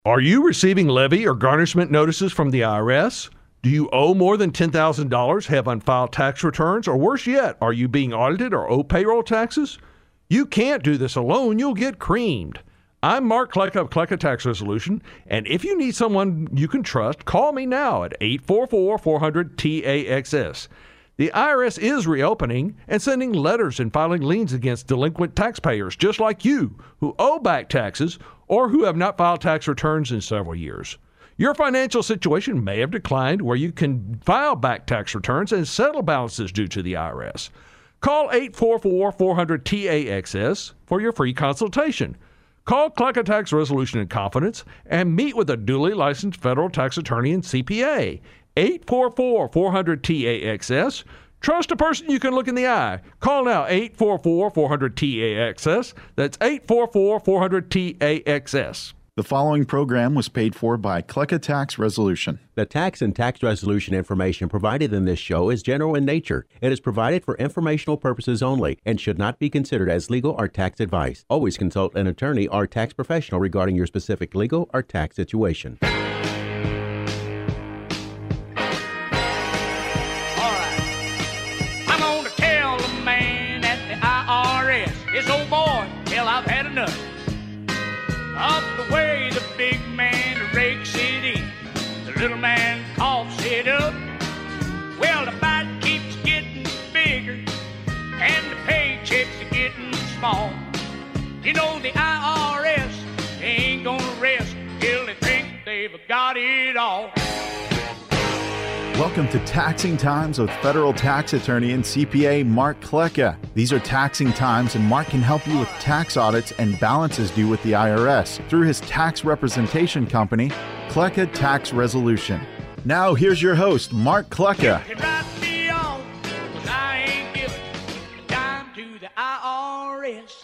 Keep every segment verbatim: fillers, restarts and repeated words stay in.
Are you receiving levy or garnishment notices from the I R S? Do you owe more than ten thousand dollars, have unfiled tax returns, or worse yet, are you being audited or owe payroll taxes? You can't do this alone. You'll get creamed. I'm Mark Klecka of Klecka Tax Resolution, and if you need someone you can trust, call me now at eight four four, four hundred, T A X S. The I R S is reopening and sending letters and filing liens against delinquent taxpayers just like you who owe back taxes or who have not filed tax returns in several years. Your financial situation may have declined where you can file back tax returns and settle balances due to the I R S. Call eight four four, four hundred, T A X S for your free consultation. Call Klecka Tax Resolution in confidence and meet with a duly licensed federal tax attorney and C P A. eight four four, four hundred, T A X S. Trust a person you can look in the eye. Call now eight four four, four hundred, T A X S. That's eight four four, four hundred, T A X S. The following program was paid for by Klecka Tax Resolution. The tax and tax resolution information provided in this show is general in nature. It is provided for informational purposes only and should not be considered as legal or tax advice. Always consult an attorney or tax professional regarding your specific legal or tax situation. This old boy, hell, I've had enough of the way the big man rakes it in. The little man coughs it up. Well, the bite keeps getting bigger and the paychecks are getting small. You know the I R S ain't gonna rest till they think they've got it all. Welcome to Taxing Times with federal tax attorney and C P A Mark Klecka. These are taxing times, and Mark can help you with tax audits and balances due with the I R S through his tax representation company, Klecka Tax Resolution. Now, here's your host, Mark Klecka. You can write me off, 'cause I ain't giving a dime to the I R S.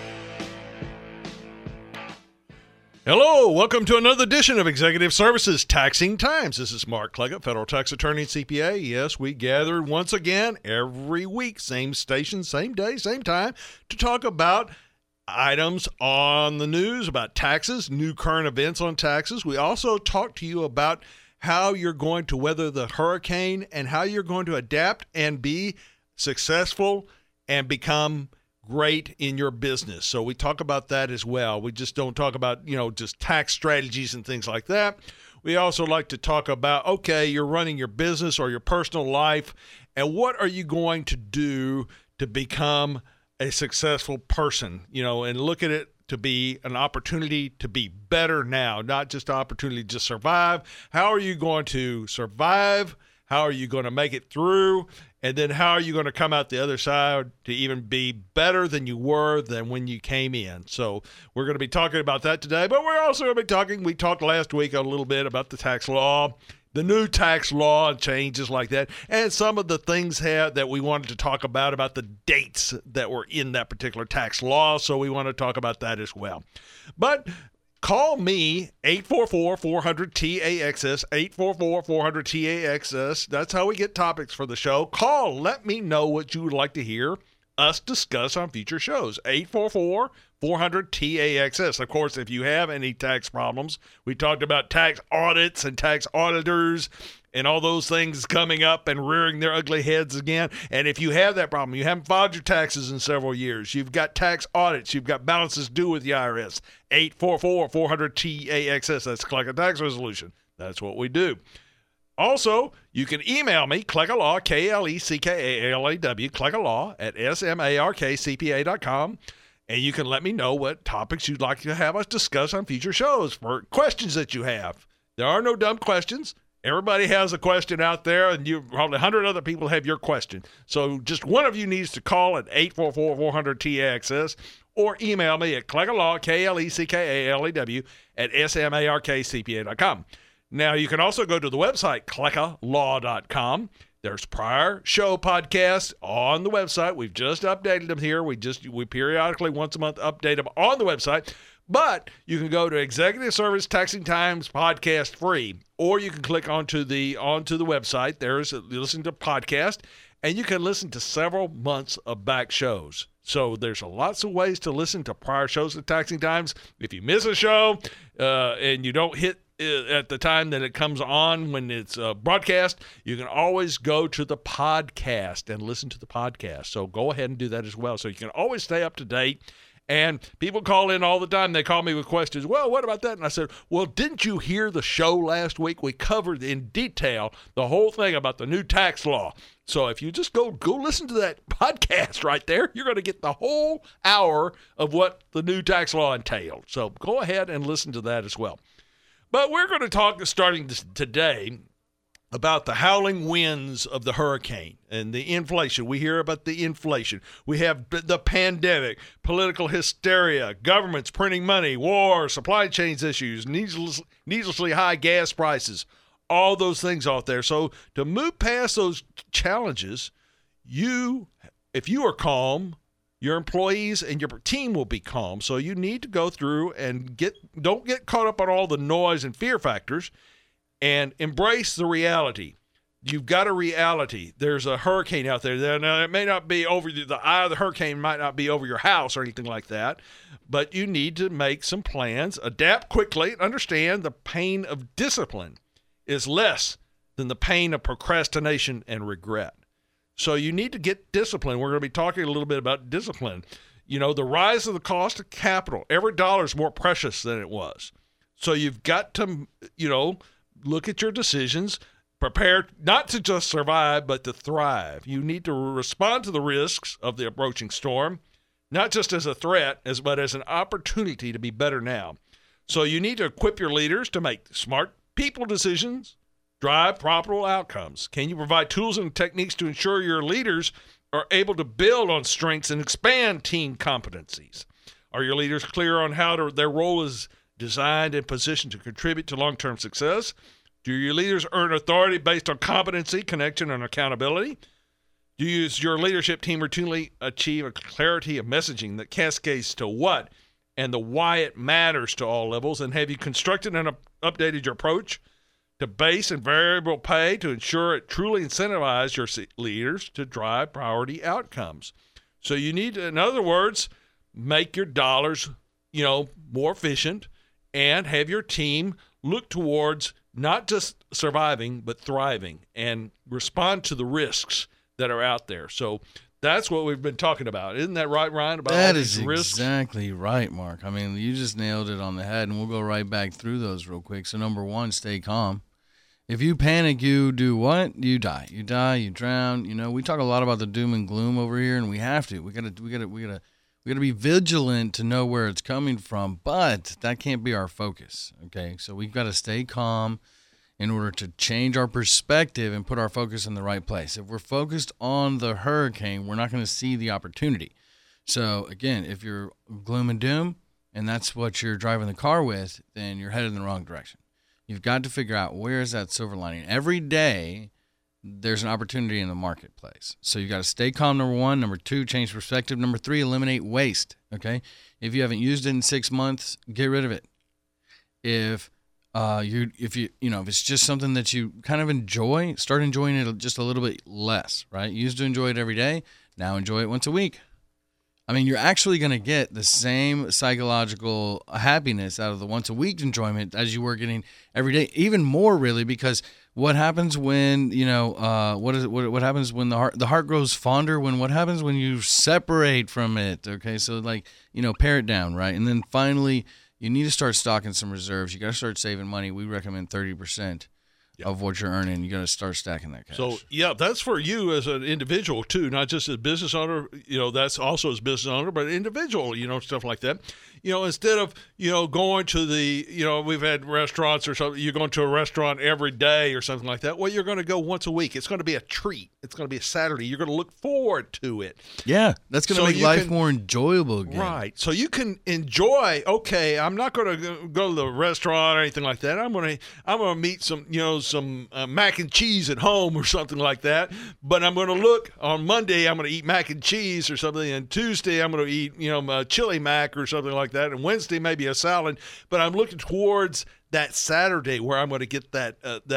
Hello, welcome to another edition of Executive Services Taxing Times. This is Mark Klecka, federal tax attorney and C P A. Yes, we gathered once again every week, same station, same day, same time, to talk about items on the news, about taxes, new current events on taxes. We also talk to you about how you're going to weather the hurricane and how you're going to adapt and be successful and become great in your business. So we talk about that as well. We just don't talk about, you know, just tax strategies and things like that. We also like to talk about, okay, you're running your business or your personal life, and what are you going to do to become a successful person, you know, and look at it to be an opportunity to be better now, not just an opportunity to survive. How are you going to survive? How are you going to make it through? And then how are you going to come out the other side to even be better than you were than when you came in? So we're going to be talking about that today, but we're also going to be talking, we talked last week a little bit about the tax law, the new tax law and changes like that, and some of the things have, that we wanted to talk about, about the dates that were in that particular tax law. So we want to talk about that as well. But call me, eight four four, four hundred, T A X S, eight four four, four hundred, T A X S. That's how we get topics for the show. Call, let me know what you would like to hear us discuss on future shows, eight four four, four hundred, T A X S. Of course, if you have any tax problems, we talked about tax audits and tax auditors and all those things coming up and rearing their ugly heads again. And if you have that problem, you haven't filed your taxes in several years, you've got tax audits, you've got balances due with the I R S, eight four four, four hundred, T A X S. That's Klecka Tax Resolution. That's what we do. Also, you can email me, Kleckalaw, K L E C K A L A W, Kleckalaw at S M A R K C P A dot com. And you can let me know what topics you'd like to have us discuss on future shows for questions that you have. There are no dumb questions. Everybody has a question out there, and you probably one hundred other people have your question. So just one of you needs to call at eight four four, four hundred, T A X S or email me at Kleckalaw, K L E C K A L A W, at S M A R K C P A dot com. Now, you can also go to the website, Klecka Law dot com. There's prior show podcasts on the website. We've just updated them here. We just we periodically, once a month, update them on the website. But you can go to Executive Service Taxing Times podcast free, or you can click onto the onto the website. There's a, listen to podcast, and you can listen to several months of back shows. So there's lots of ways to listen to prior shows at Taxing Times. If you miss a show uh, and you don't hit uh, at the time that it comes on when it's uh, broadcast, you can always go to the podcast and listen to the podcast. So go ahead and do that as well. So you can always stay up to date. And people call in all the time. They call me with questions. Well, what about that? And I said, well, didn't you hear the show last week? We covered in detail the whole thing about the new tax law. So if you just go go listen to that podcast right there, you're going to get the whole hour of what the new tax law entailed. So go ahead and listen to that as well. But we're going to talk starting this, today about the howling winds of the hurricane and the inflation. We hear about the inflation. We have the pandemic, political hysteria, governments printing money, war, supply chains issues, needless, needlessly high gas prices, all those things out there. So to move past those challenges, you, if you are calm, your employees and your team will be calm. So you need to go through and get don't get caught up on all the noise and fear factors, and embrace the reality. You've got a reality. There's a hurricane out there. Now, it may not be over the, the eye of the hurricane might not be over your house or anything like that, but you need to make some plans, adapt quickly, and understand the pain of discipline is less than the pain of procrastination and regret. So you need to get discipline. We're going to be talking a little bit about discipline. You know, the rise of the cost of capital. Every dollar is more precious than it was. So you've got to, you know, look at your decisions, prepare not to just survive, but to thrive. You need to respond to the risks of the approaching storm, not just as a threat, as but as an opportunity to be better now. So you need to equip your leaders to make smart people decisions, drive profitable outcomes. Can you provide tools and techniques to ensure your leaders are able to build on strengths and expand team competencies? Are your leaders clear on how to, their role is designed and positioned to contribute to long-term success? Do your leaders earn authority based on competency, connection, and accountability? Do you, does your leadership team routinely achieve a clarity of messaging that cascades to what and the why it matters to all levels? And have you constructed and updated your approach to base and variable pay to ensure it truly incentivizes your leaders to drive priority outcomes? So you need to, in other words, make your dollars, you know, more efficient, and have your team look towards not just surviving, but thriving, and respond to the risks that are out there. So that's what we've been talking about. Isn't that right, Ryan? About that all is these risks? Exactly right, Mark. I mean, you just nailed it on the head, and we'll go right back through those real quick. So number one, stay calm. If you panic, you do what? You die. You die, you drown. You know, we talk a lot about the doom and gloom over here, and we have to. We gotta we gotta we gotta We got to be vigilant to know where it's coming from, but that can't be our focus, okay? So we've got to stay calm in order to change our perspective and put our focus in the right place. If we're focused on the hurricane, we're not going to see the opportunity. So, again, if you're gloom and doom and that's what you're driving the car with, then you're headed in the wrong direction. You've got to figure out where is that silver lining. Every day, there's an opportunity in the marketplace. So you got to stay calm, number one. Number two, change perspective. Number three, eliminate waste, okay? If you haven't used it in six months, get rid of it. If uh, you, if you, you know, if it's just something that you kind of enjoy, start enjoying it just a little bit less, right? You used to enjoy it every day. Now enjoy it once a week. I mean, you're actually going to get the same psychological happiness out of the once a week enjoyment as you were getting every day, even more really, because what happens when, you know, uh, what is it, what, what happens when the heart, the heart grows fonder when what happens when you separate from it. Okay. So like, you know, pare it down. Right. And then finally you need to start stocking some reserves. You got to start saving money. We recommend thirty percent. Yep. Of what you're earning. You got to start stacking that cash. So, yeah, that's for you as an individual, too, not just as a business owner. You know, that's also as business owner, but individual, you know, stuff like that. You know, instead of, you know, going to the, you know, we've had restaurants or something, you're going to a restaurant every day or something like that. Well, you're going to go once a week. It's going to be a treat. It's going to be a Saturday. You're going to look forward to it. Yeah, that's going to so make life can, more enjoyable again. Right. So you can enjoy, okay, I'm not going to go to the restaurant or anything like that. I'm going to, I'm going to meet some, you know, some uh, mac and cheese at home or something like that. But I'm going to look on Monday, I'm going to eat mac and cheese or something. And Tuesday, I'm going to eat, you know, a chili mac or something like that. And Wednesday, maybe a salad. But I'm looking towards that Saturday where I'm going to get that uh, that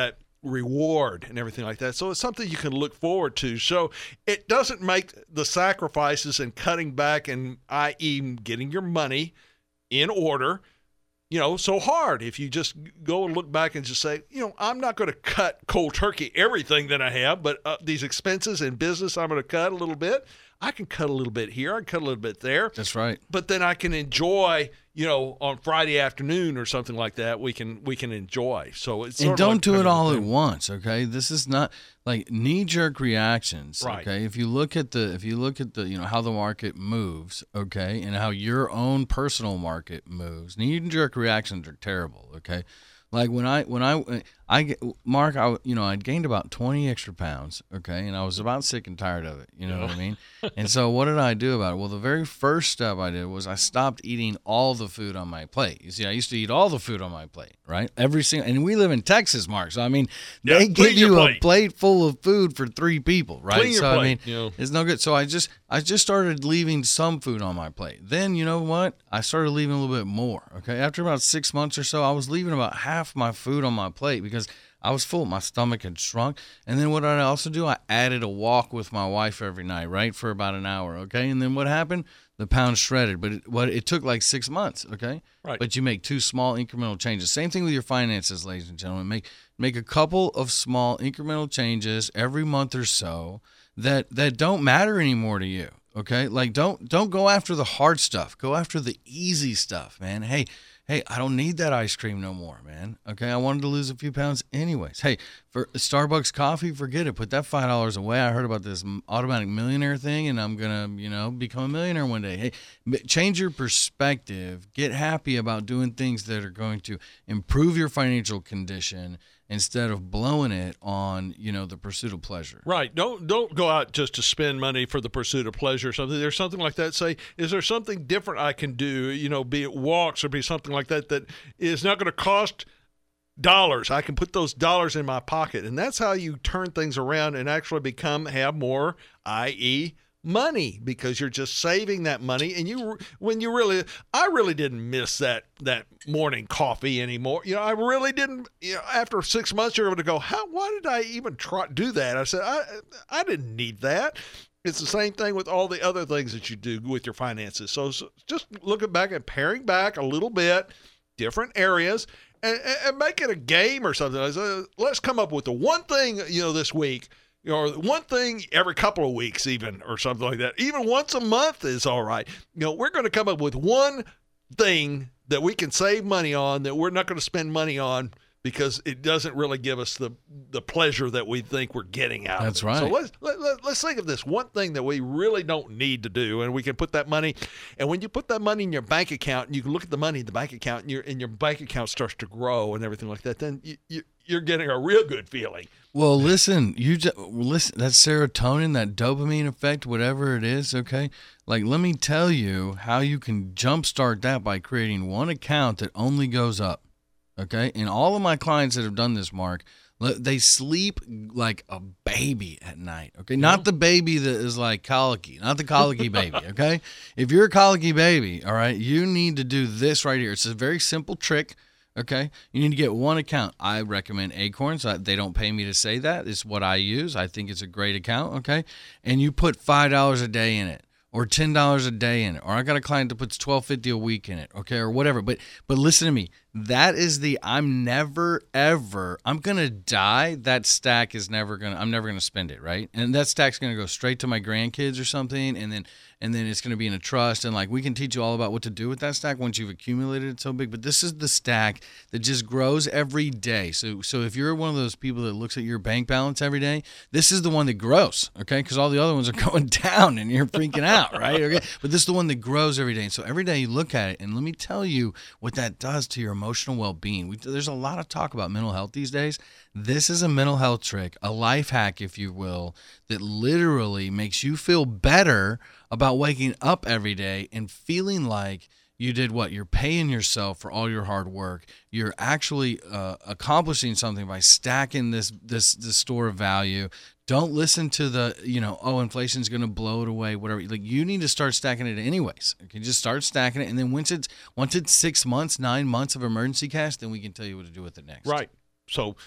reward and everything like that. So it's something you can look forward to. So it doesn't make the sacrifices and cutting back and that is getting your money in order, you know, so hard. If you just go and look back and just say, you know, I'm not going to cut cold turkey everything that I have, but uh, these expenses in business, I'm going to cut a little bit. I can cut a little bit here. I can cut a little bit there. That's right. But then I can enjoy, you know, on Friday afternoon or something like that, we can we can enjoy. So it's and sort of don't like do it all at thing. once, okay? This is not like knee-jerk reactions, Right. okay? If you look at the if you look at the, you know, how the market moves, okay, and how your own personal market moves, knee-jerk reactions are terrible, okay? Like when I when I I get Mark, I you know I'd gained about twenty extra pounds, okay, and I was about sick and tired of it. You know Yeah. what I mean? And so what did I do about it? Well, the very first step I did was I stopped eating all the food on my plate. You see, I used to eat all the food on my plate, right? Every single, and we live in Texas, Mark. So I mean, Yeah, they clean give your you plate. a plate full of food for three people, right? Clean your so I plate, mean, you know. it's no good. So I just I just started leaving some food on my plate. Then you know what? I started leaving a little bit more. Okay, after about six months or so, I was leaving about half my food on my plate because I was full. My stomach had shrunk. And then what did I also do? I added a walk with my wife every night, right, for about an hour. Okay, and then what happened? The pound shredded. But it, what it took like six months. Okay, Right. But you make two small incremental changes. Same thing with your finances, ladies and gentlemen. Make make a couple of small incremental changes every month or so that that don't matter anymore to you. Okay, like don't don't go after the hard stuff. Go after the easy stuff, man. Hey, hey, I don't need that ice cream no more, man. Okay, I wanted to lose a few pounds anyways. Hey, for Starbucks coffee, forget it. Put that five dollars away. I heard about this automatic millionaire thing, and I'm gonna, you know, become a millionaire one day. Hey, m- change your perspective. Get happy about doing things that are going to improve your financial condition instead of blowing it on, you know, the pursuit of pleasure. Right. Don't don't go out just to spend money for the pursuit of pleasure or something. There's something like that. Say, is there something different I can do? You know, be it walks or be something like that that is not going to cost dollars. I can put those dollars in my pocket, and that's how you turn things around and actually become have more, that is, money, because you're just saving that money. And you, when you really, I really didn't miss that that morning coffee anymore. You know, I really didn't. You know, after six months, you're able to go, how? Why did I even try do that? I said, I I didn't need that. It's the same thing with all the other things that you do with your finances. So, so just looking back and paring back a little bit, different areas, and, and make it a game or something. I said, let's come up with the one thing, you know, this week. You know, or one thing every couple of weeks even, or something like that. Even once a month is all right. You know, we're going to come up with one thing that we can save money on that we're not going to spend money on because it doesn't really give us the the pleasure that we think we're getting out That's of it. right. So let's, let, let, let's think of this one thing that we really don't need to do, and we can put that money, and when you put that money in your bank account, and you can look at the money in the bank account, and your, and your bank account starts to grow and everything like that, then you, you, you're getting a real good feeling. Well, listen, you just listen. That serotonin, that dopamine effect, whatever it is, okay. Like, let me tell you how you can jumpstart that by creating one account that only goes up, okay. And all of my clients that have done this, Mark, they sleep like a baby at night, okay. Not the baby that is like colicky, not the colicky baby, okay. If you're a colicky baby, all right, you need to do this right here. It's a very simple trick. Okay, you need to get one account. I recommend Acorns. They don't pay me to say that. It's what I use. I think it's a great account. Okay, and you put five dollars a day in it, or ten dollars a day in it, or I got a client that puts twelve fifty a week in it. Okay, or whatever. But but listen to me. That is the I'm never ever I'm gonna die. That stack is never gonna I'm never gonna spend it, right? And that stack's gonna go straight to my grandkids or something, and then and then it's gonna be in a trust. And like we can teach you all about what to do with that stack once you've accumulated it so big. But this is the stack that just grows every day. So so if you're one of those people that looks at your bank balance every day, this is the one that grows, okay? Because all the other ones are going down and you're freaking out, right? Okay, but this is the one that grows every day. And so every day you look at it, and let me tell you what that does to your emotional well-being. We, there's a lot of talk about mental health these days. This is a mental health trick, a life hack, if you will, that literally makes you feel better about waking up every day and feeling like you did what? You're paying yourself for all your hard work. You're actually uh, accomplishing something by stacking this this this store of value. Don't listen to the, you know, oh, inflation's going to blow it away, whatever. Like, you need to start stacking it anyways. Okay, just start stacking it, and then once it's once it's six months, nine months of emergency cash, then we can tell you what to do with it next. Right. So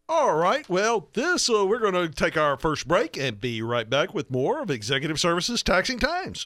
All right. Well, this uh, we're going to take our first break and be right back with more of Executive Services Taxing Times.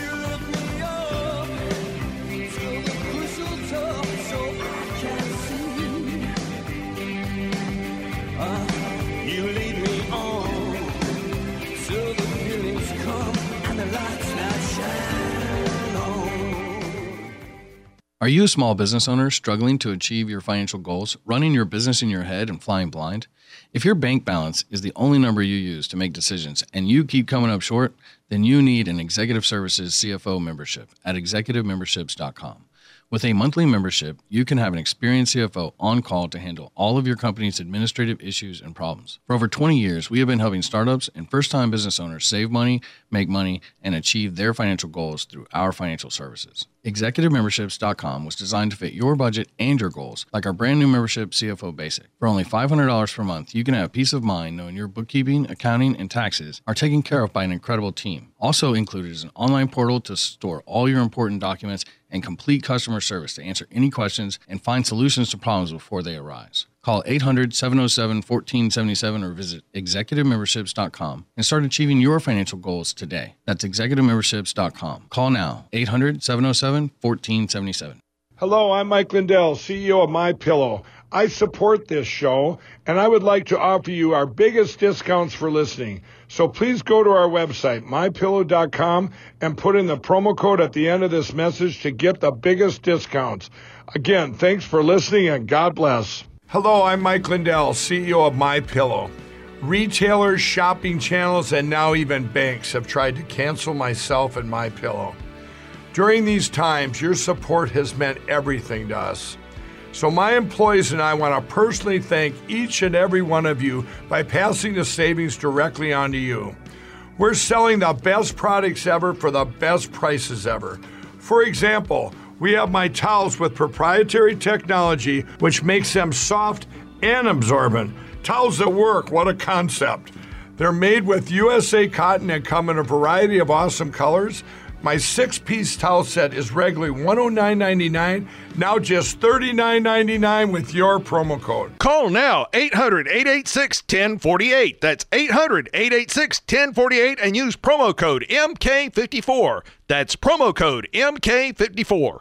Are you a small business owner struggling to achieve your financial goals, running your business in your head and flying blind? If your bank balance is the only number you use to make decisions and you keep coming up short, then you need an Executive Services C F O membership at executive memberships dot com. With a monthly membership, you can have an experienced C F O on call to handle all of your company's administrative issues and problems. For over twenty years, we have been helping startups and first-time business owners save money, make money, and achieve their financial goals through our financial services. executive memberships dot com was designed to fit your budget and your goals, like our brand new membership C F O Basic. For only five hundred dollars per month, you can have peace of mind knowing your bookkeeping, accounting, and taxes are taken care of by an incredible team. Also included is an online portal to store all your important documents and complete customer service to answer any questions and find solutions to problems before they arise. Call eight hundred, seven oh seven, one four seven seven or visit executive memberships dot com and start achieving your financial goals today. That's executive memberships dot com. Call now, eight hundred, seven oh seven, one four seven seven. Hello, I'm Mike Lindell, C E O of MyPillow. I support this show, and I would like to offer you our biggest discounts for listening. So please go to our website, my pillow dot com, and put in the promo code at the end of this message to get the biggest discounts. Again, thanks for listening, and God bless. Hello, I'm Mike Lindell, C E O of MyPillow. Retailers, shopping channels, and now even banks have tried to cancel myself and MyPillow. During these times, your support has meant everything to us. So my employees and I want to personally thank each and every one of you by passing the savings directly on to you. We're selling the best products ever for the best prices ever. For example, we have my towels with proprietary technology, which makes them soft and absorbent. Towels that work, what a concept. They're made with U S A cotton and come in a variety of awesome colors. My six-piece towel set is regularly one hundred nine ninety-nine, now just thirty-nine ninety-nine with your promo code. Call now, eight hundred, eight eight six, one zero four eight. That's eight hundred, eight eight six, one zero four eight and use promo code M K fifty-four. That's promo code M K fifty-four.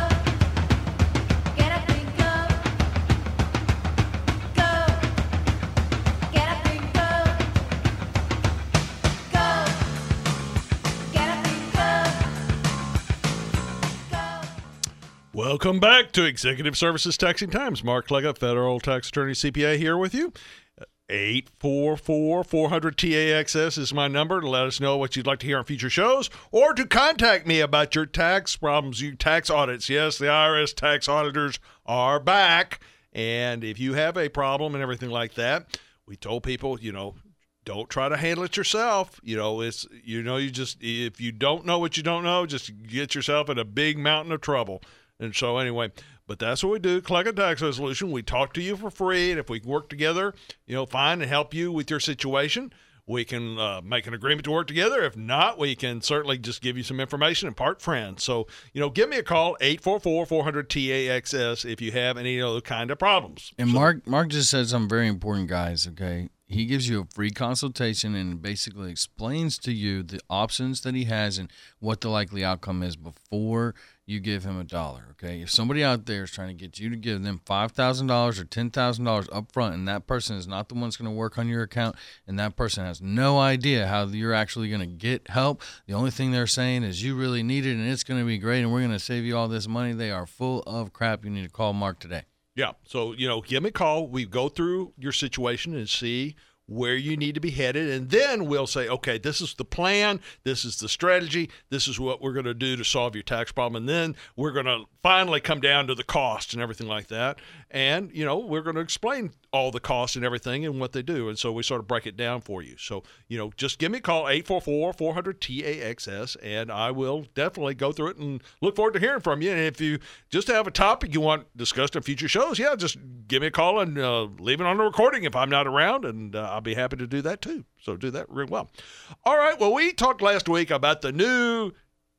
Welcome back to Executive Services Taxing Times. Mark Clegg, federal tax attorney, C P A, here with you. eight four four, four hundred, T A X S is my number to let us know what you'd like to hear on future shows or to contact me about your tax problems, your tax audits. Yes, the I R S tax auditors are back. And if you have a problem and everything like that, we told people, you know, don't try to handle it yourself. You know, it's, you know, you just, if you don't know what you don't know, just get yourself in a big mountain of trouble. And so anyway, but that's what we do, collect a tax resolution. We talk to you for free, and if we can work together, you know, fine, and help you with your situation, we can uh, make an agreement to work together. If not, we can certainly just give you some information and part friends. So, you know, give me a call, eight four four, four hundred, T A X S, if you have any other kind of problems. And so, Mark, Mark just said something very important, guys, okay? He gives you a free consultation and basically explains to you the options that he has and what the likely outcome is before you give him a dollar, okay? If somebody out there is trying to get you to give them five thousand dollars or ten thousand dollars up front and that person is not the one that's going to work on your account and that person has no idea how you're actually going to get help, the only thing they're saying is you really need it and it's going to be great and we're going to save you all this money, they are full of crap. You need to call Mark today. Yeah, so, you know, give me a call. We go through your situation and see where you need to be headed, and then we'll say, okay, this is the plan, this is the strategy, this is what we're going to do to solve your tax problem, and then we're going to finally come down to the cost and everything like that, and, you know, we're going to explain all the costs and everything and what they do, and so we sort of break it down for you. So, you know, just give me a call, eight four four, four hundred, T A X S, and I will definitely go through it and look forward to hearing from you. And if you just have a topic you want discussed in future shows, yeah, just give me a call and uh, leave it on the recording if I'm not around, and uh, I'll be happy to do that too. So do that real well. All right, well, we talked last week about the new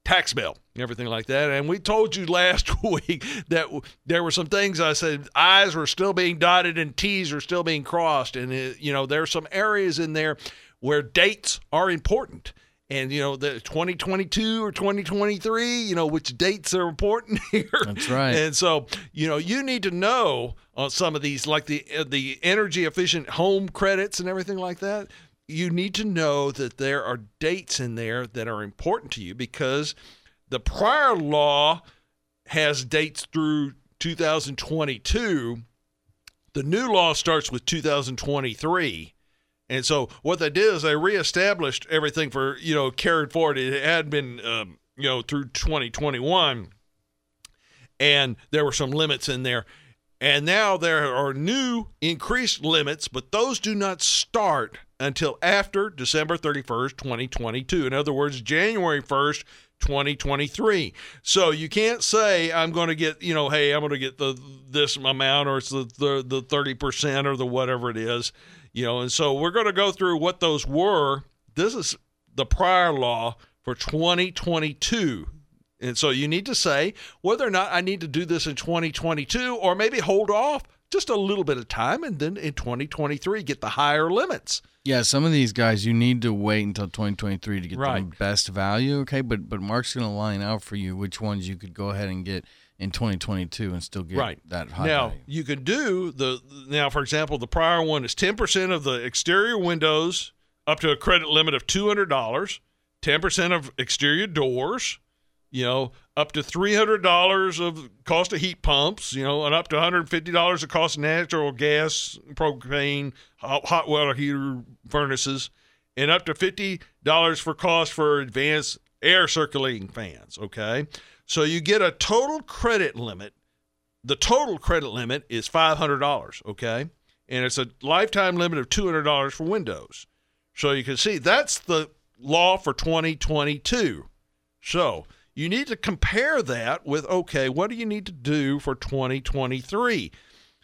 tax bill, everything like that. And we told you last week that there were some things I said I's were still being dotted and T's are still being crossed. And, it, you know, there are some areas in there where dates are important. And, you know, the twenty twenty-two or twenty twenty-three, you know, which dates are important here. That's right. And so, you know, you need to know on some of these, like the the energy efficient home credits and everything like that. You need to know that there are dates in there that are important to you because the prior law has dates through two thousand twenty-two. The new law starts with two thousand twenty-three. And so what they did is they reestablished everything for, you know, carried forward. It had been, um, you know, through twenty twenty-one, and there were some limits in there. And now there are new increased limits, but those do not start until after December thirty-first, twenty twenty-two. In other words, January first, twenty twenty-three. So you can't say I'm going to get, you know, hey, I'm going to get the this amount or it's the, the, the thirty percent or the whatever it is. You know, and so we're going to go through what those were. This is the prior law for twenty twenty-two. And so you need to say whether or not I need to do this in twenty twenty-two or maybe hold off just a little bit of time and then in twenty twenty-three get the higher limits. Yeah, some of these guys, you need to wait until twenty twenty-three to get Right. the best value, okay? But but Mark's going to line out for you which ones you could go ahead and get in twenty twenty-two and still get Right. that high Now, value. you could do the now, for example, the prior one is ten percent of the exterior windows up to a credit limit of two hundred dollars, ten percent of exterior doors, you know, up to three hundred dollars of cost of heat pumps, you know, and up to one hundred fifty dollars of cost of natural gas, propane, hot, hot water heater furnaces, and up to fifty dollars for cost for advanced air circulating fans, okay? So you get a total credit limit. The total credit limit is five hundred dollars, okay? And it's a lifetime limit of two hundred dollars for windows. So you can see that's the law for twenty twenty-two. So you need to compare that with, okay, what do you need to do for twenty twenty-three?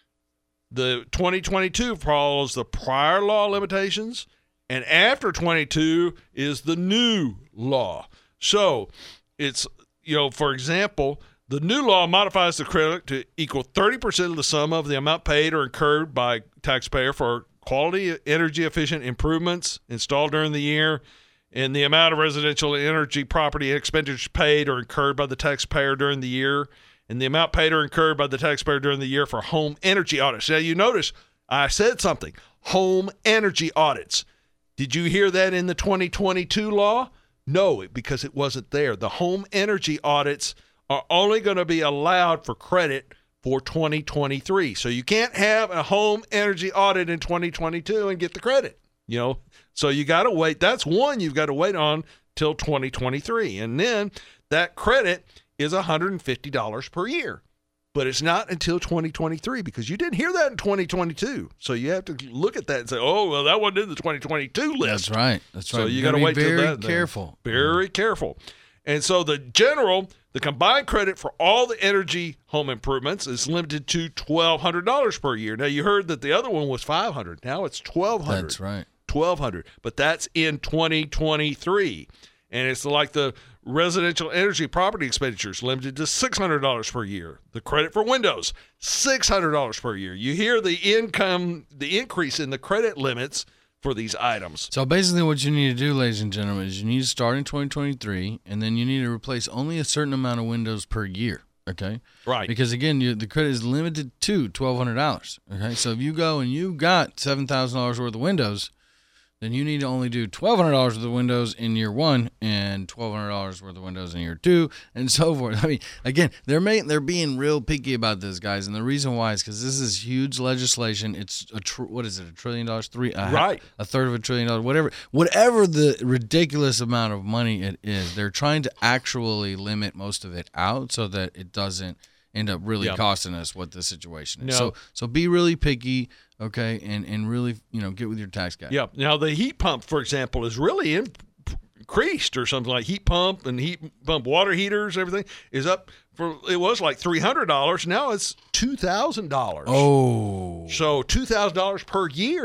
The twenty twenty-two follows the prior law limitations, and after twenty-two is the new law. So it's, you know, for example, the new law modifies the credit to equal thirty percent of the sum of the amount paid or incurred by taxpayer for quality energy efficient improvements installed during the year, and the amount of residential energy property expenditures paid or incurred by the taxpayer during the year, and the amount paid or incurred by the taxpayer during the year for home energy audits. Now, you notice I said something, home energy audits. Did you hear that in the twenty twenty-two law? No, because it wasn't there. The home energy audits are only going to be allowed for credit for twenty twenty-three. So you can't have a home energy audit in twenty twenty-two and get the credit, you know. So you got to wait. That's one you've got to wait on till twenty twenty-three. And then that credit is one hundred fifty dollars per year. But it's not until twenty twenty-three because you didn't hear that in twenty twenty-two. So you have to look at that and say, oh, well, that wasn't in the twenty twenty-two list. That's right. That's right. So you got to wait till very that. then. careful. Very careful. And so the general, the combined credit for all the energy home improvements is limited to twelve hundred dollars per year. Now, you heard that the other one was five hundred dollars. Now it's twelve hundred dollars. That's right. twelve hundred dollars. But that's in twenty twenty-three. And it's like the residential energy property expenditures limited to six hundred dollars per year. The credit for windows, six hundred dollars per year. You hear the income, the increase in the credit limits for these items. So basically what you need to do, ladies and gentlemen, is you need to start in twenty twenty-three, and then you need to replace only a certain amount of windows per year, okay? Right. Because, again, you, the credit is limited to twelve hundred dollars, okay? So if you go and you got seven thousand dollars worth of windows, then you need to only do twelve hundred dollars worth of windows in year one and twelve hundred dollars worth of windows in year two, and so forth. I mean, again, they're making, they're being real picky about this, guys, and the reason why is because this is huge legislation. It's a tr- what is it, a trillion dollars, three, a, Right. a third of a trillion dollars, whatever, whatever the ridiculous amount of money it is. They're trying to actually limit most of it out so that it doesn't end up really Yep. costing us what the situation is. No. So, so be really picky. Okay, and, and really, you know, get with your tax guy. Yeah. Now, the heat pump, for example, is really in, increased or something like heat pump and heat pump water heaters, everything is up for, it was like three hundred dollars. Now it's two thousand dollars. Oh. So two thousand dollars per year.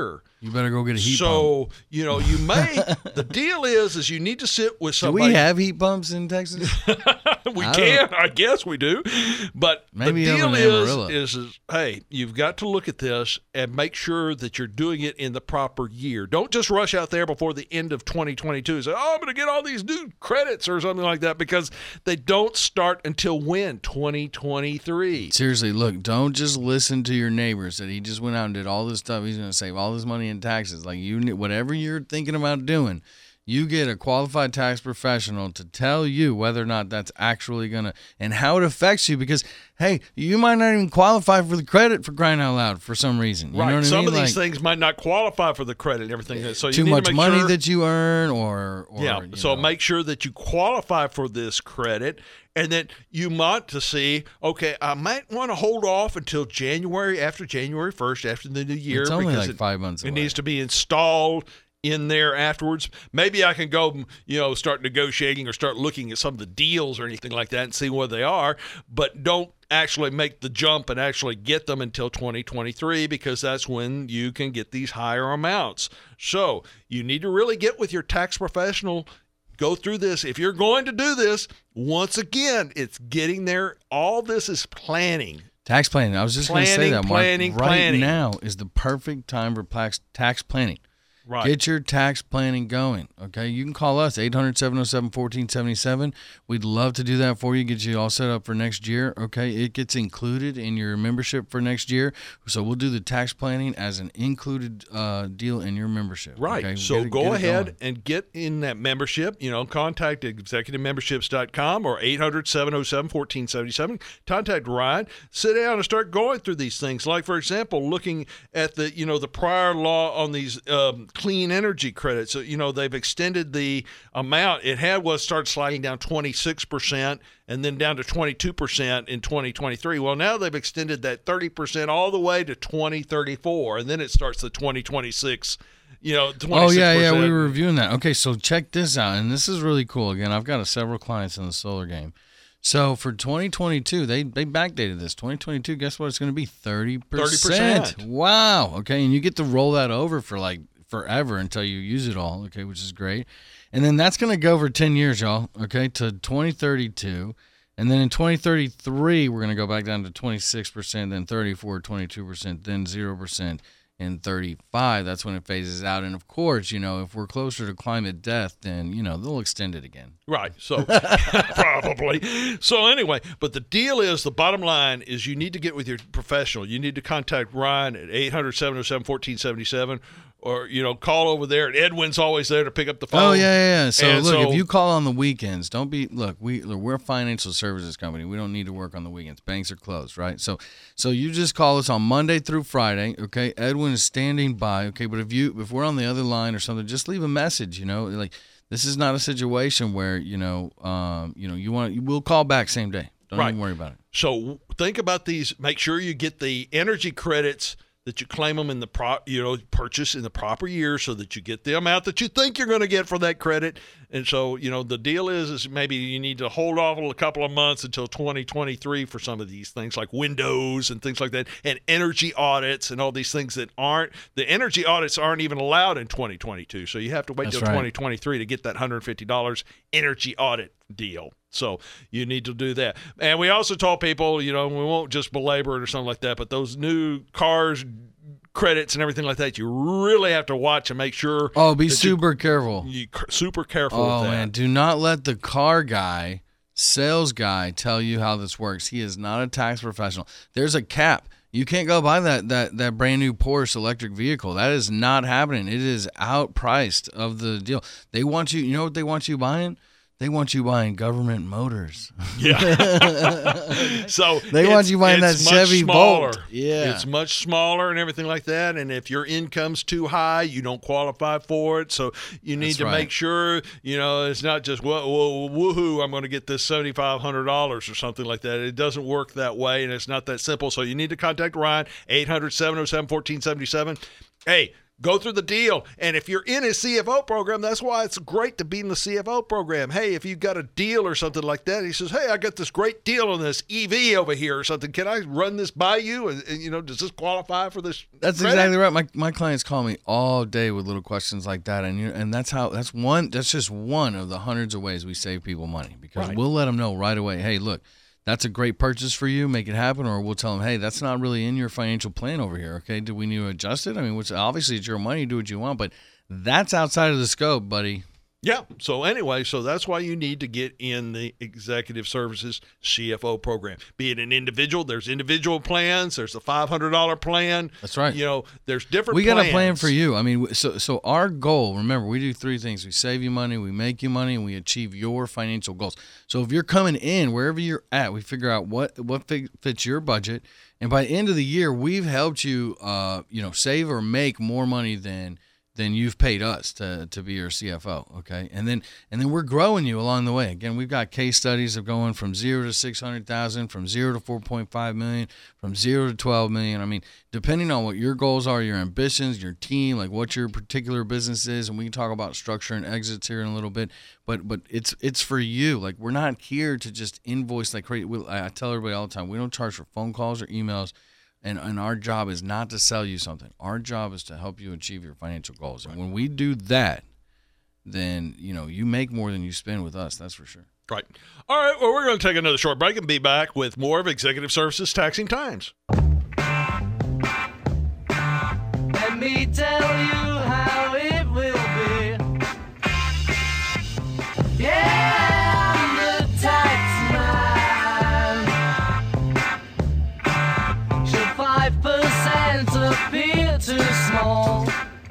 You better go get a heat so, pump. you know, you may, the deal is, is you need to sit with Do somebody. we have heat pumps in Texas? we I can, don't- I guess we do. But Maybe the over deal in is, Amarillo. is, is, hey, you've got to look at this and make sure that you're doing it in the proper year. Don't just rush out there before the end of twenty twenty-two and say, oh, I'm going to get all these new credits or something like that, because they don't start until when? twenty twenty-three. Seriously, look, don't just listen to your neighbors that he just went out and did all this stuff. He's going to save all this money in taxes. Like, you, ne- whatever you're thinking about doing, you get a qualified tax professional to tell you whether or not that's actually going to, and how it affects you, because, hey, you might not even qualify for the credit, for crying out loud, for some reason. You Right. know what Some I mean? of these Like, things might not qualify for the credit and everything. So you too need to much make money sure, that you earn, or, or yeah. you So know. make sure that you qualify for this credit, and then you want to see, okay, I might want to hold off until January, after January first, after the new year. It's only because like it, five months It away. needs to be installed in there afterwards. Maybe I can go, you know, start negotiating or start looking at some of the deals or anything like that and see what they are, but don't actually make the jump and actually get them until twenty twenty-three, because that's when you can get these higher amounts. So you need to really get with your tax professional, go through this. If you're going to do this, once again, it's getting there. All this is planning. Tax planning. I was just going to say Planning, that, Mark. planning, right planning. now is the perfect time for tax tax planning. Right. Get your tax planning going, okay? You can call us, eight hundred, seven oh seven, one four seven seven. We'd love to do that for you, get you all set up for next year, okay? It gets included in your membership for next year, so we'll do the tax planning as an included uh, deal in your membership. Right. Okay? So Get it- go get it ahead going. and get in that membership. You know, contact executive memberships dot com or eight hundred, seven oh seven, one four seven seven. Contact Ryan. Sit down and start going through these things. Like, for example, looking at the, you know, the prior law on these um, clean energy credits. So, you know, they've extended the amount. It had was started sliding down twenty-six percent and then down to twenty-two percent in twenty twenty-three. Well, now they've extended that thirty percent all the way to twenty thirty-four, and then it starts the twenty twenty-six. You know, twenty-six percent. Oh, yeah, yeah, we were reviewing that. Okay, so check this out, and this is really cool. Again, I've got a, several clients in the solar game. So for twenty twenty-two, they they backdated this. twenty twenty-two, guess what? It's going to be thirty percent. thirty percent. Wow. Okay, and you get to roll that over for like forever until you use it all, okay, which is great. And then that's going to go for ten years, y'all, okay, to twenty thirty-two. And then in twenty thirty-three, we're going to go back down to twenty-six percent, then thirty-four, twenty-two percent, then zero percent. In thirty-five, that's when it phases out. And of course, you know, if we're closer to climate death, then, you know, they'll extend it again. Right. So probably. So anyway, but the deal is, the bottom line is, you need to get with your professional. You need to contact Ryan at eight hundred, seven oh seven, one four seven seven, or, you know, call over there. And Edwin's always there to pick up the phone. Oh, yeah, yeah, yeah. So, And look, so- if you call on the weekends, don't be, look, we, look, we're a financial services company. We don't need to work on the weekends. Banks are closed, right? So, so you just call us on Monday through Friday, okay? Edwin is standing by, okay? But if you, if we're on the other line or something, just leave a message, you know? Like, this is not a situation where, you know, um, you know, you want, you will call back same day. Don't Right. even worry about it. So think about these. Make sure you get the energy credits, that you claim them in the pro, you know, purchase in the proper year, so that you get the amount that you think you're going to get for that credit. And so, you know, the deal is, is maybe you need to hold off a couple of months until twenty twenty-three for some of these things, like windows and things like that, and energy audits and all these things that aren't, the energy audits aren't even allowed in twenty twenty-two. So you have to wait That's till right. twenty twenty-three to get that one hundred fifty dollars energy audit deal. So you need to do that. And we also told people, you know, we won't just belabor it or something like that, but those new cars credits and everything like that, you really have to watch and make sure. Oh, be that super careful. You, you super careful Oh, with that. man, do not let the car guy, sales guy, tell you how this works. He is not a tax professional. There's a cap. You can't go buy that that that brand new Porsche electric vehicle. That is not happening. It is outpriced of the deal. They want you, you know what they want you buying? They want you buying government motors. Yeah. So They want it's- you buying that it's much Chevy smaller. Bolt. Yeah. It's much smaller and everything like that. And if your income's too high, you don't qualify for it. So you need That's to right. make sure, you know, it's not just, whoa, whoa, woohoo, I'm going to get this seven thousand five hundred dollars or something like that. It doesn't work that way, and it's not that simple. So you need to contact Ryan, eight hundred, seven oh seven, one four seven seven. Hey, Go through the deal. And if you're in a C F O program, that's why it's great to be in the C F O program. Hey, if you've got a deal or something like that, he says, hey, I got this great deal on this E V over here or something. Can I run this by you? And, and you know, does this qualify for this? That's credit? exactly right. My my clients call me all day with little questions like that, and you and that's how that's one that's just one of the hundreds of ways we save people money, because Right. we'll let them know right away. Hey, look, that's a great purchase for you. Make it happen, or we'll tell them, hey, that's not really in your financial plan over here. Okay, do we need to adjust it? I mean, which obviously it's your money. Do what you want, but that's outside of the scope, buddy. Yeah. So anyway, so that's why you need to get in the Executive Services C F O program. Be it an individual, there's individual plans. There's a five hundred dollars plan. That's right. You know, there's different We got plans. a plan for you. I mean, so so our goal, remember, we do three things. We save you money, we make you money, and we achieve your financial goals. So if you're coming in, wherever you're at, we figure out what what fi- fits your budget. And by the end of the year, we've helped you, uh, you know, save or make more money than than you've paid us to to be your C F O, okay? And then and then we're growing you along the way. Again, we've got case studies of going from zero to six hundred thousand, from zero to four point five million, from zero to twelve million. I mean, depending on what your goals are, your ambitions, your team, like what your particular business is, and we can talk about structure and exits here in a little bit. But but it's it's for you. Like, we're not here to just invoice like crazy. We, I tell everybody all the time, we don't charge for phone calls or emails. And and our job is not to sell you something. Our job is to help you achieve your financial goals. And when we do that, then, you know, you make more than you spend with us. That's for sure. Right. All right. Well, we're going to take another short break and be back with more of Executive Services Taxing Times. Let me tell you how it will be. Yeah, I'm the tax man. Should five percent appear too small?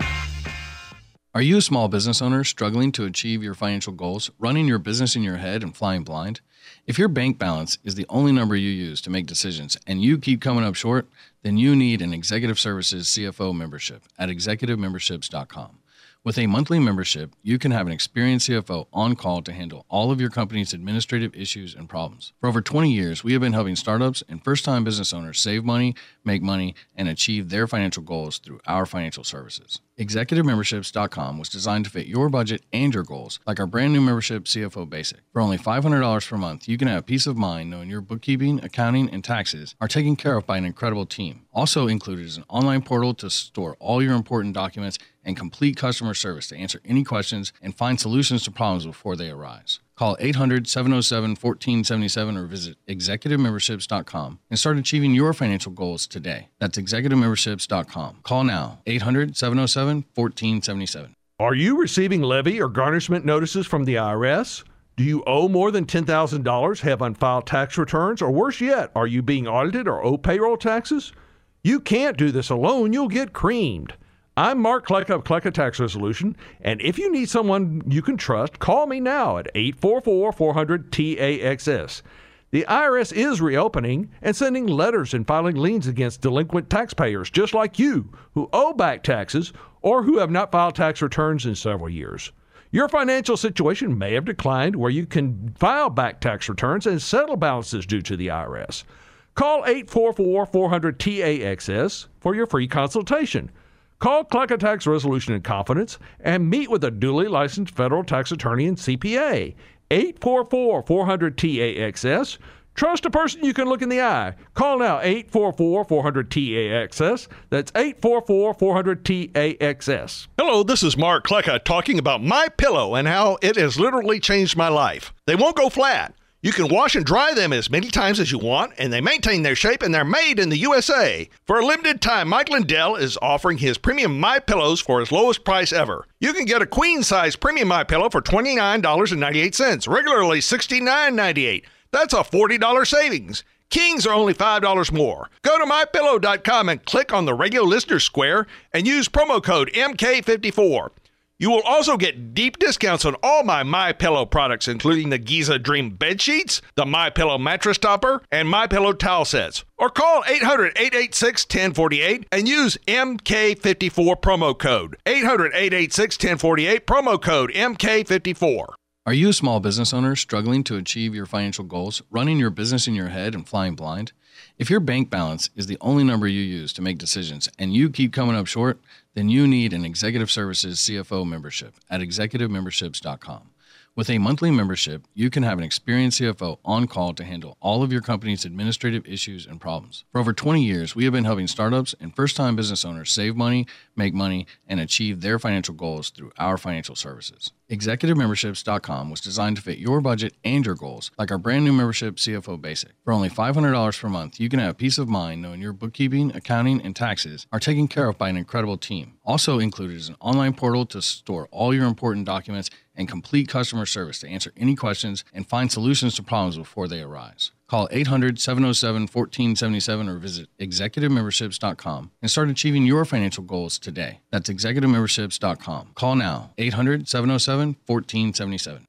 Are you a small business owner struggling to achieve your financial goals, running your business in your head and flying blind? If your bank balance is the only number you use to make decisions and you keep coming up short, then you need an Executive Services C F O membership at executive memberships dot com. With a monthly membership, you can have an experienced C F O on call to handle all of your company's administrative issues and problems. For over twenty years, we have been helping startups and first-time business owners save money, make money, and achieve their financial goals through our financial services. executive memberships dot com was designed to fit your budget and your goals, like our brand new membership, C F O Basic. For only five hundred dollars per month, you can have peace of mind knowing your bookkeeping, accounting, and taxes are taken care of by an incredible team. Also included is an online portal to store all your important documents and complete customer service to answer any questions and find solutions to problems before they arise. Call eight hundred, seven oh seven, one four seven seven or visit executive memberships dot com and start achieving your financial goals today. That's executive memberships dot com. Call now, eight hundred, seven oh seven, one four seven seven. Are you receiving levy or garnishment notices from the I R S? Do you owe more than ten thousand dollars, have unfiled tax returns, or worse yet, are you being audited or owe payroll taxes? You can't do this alone. You'll get creamed. I'm Mark Klecka of Klecka Tax Resolution, and if you need someone you can trust, call me now at eight four four, four hundred, T A X S. The I R S is reopening and sending letters and filing liens against delinquent taxpayers just like you who owe back taxes or who have not filed tax returns in several years. Your financial situation may have declined where you can file back tax returns and settle balances due to the I R S. Call eight four four, four hundred, T A X S for your free consultation. Call Klecka Tax Resolution in confidence and meet with a duly licensed federal tax attorney and C P A. eight four four, four hundred, T A X S. Trust a person you can look in the eye. Call now, eight four four, four hundred, T A X S. That's eight four four, four hundred, T A X S. Hello, this is Mark Klecka talking about MyPillow and how it has literally changed my life. They won't go flat. You can wash and dry them as many times as you want, and they maintain their shape, and they're made in the U S A. For a limited time, Mike Lindell is offering his premium MyPillows for his lowest price ever. You can get a queen-size premium MyPillow for twenty-nine dollars and ninety-eight cents, regularly sixty-nine dollars and ninety-eight cents. That's a forty dollars savings. Kings are only five dollars more. Go to my pillow dot com and click on the radio listener square and use promo code M K fifty-four. You will also get deep discounts on all my MyPillow products, including the Giza Dream bed sheets, the MyPillow mattress topper, and MyPillow towel sets. Or call eight hundred, eight eight six, one oh four eight and use M K fifty-four promo code. eight hundred, eight eight six, one oh four eight, promo code M K fifty-four. Are you a small business owner struggling to achieve your financial goals, running your business in your head and flying blind? If your bank balance is the only number you use to make decisions and you keep coming up short, then you need an Executive Services C F O membership at executive memberships dot com. With a monthly membership, you can have an experienced C F O on call to handle all of your company's administrative issues and problems. For over twenty years, we have been helping startups and first-time business owners save money, make money, and achieve their financial goals through our financial services. executive memberships dot com was designed to fit your budget and your goals, like our brand new membership C F O Basic. For only five hundred dollars per month, you can have peace of mind knowing your bookkeeping, accounting, and taxes are taken care of by an incredible team. Also included is an online portal to store all your important documents and complete customer service to answer any questions and find solutions to problems before they arise. Call eight hundred, seven oh seven, one four seven seven or visit executive memberships dot com and start achieving your financial goals today. That's executive memberships dot com. Call now, eight hundred, seven oh seven, one four seven seven.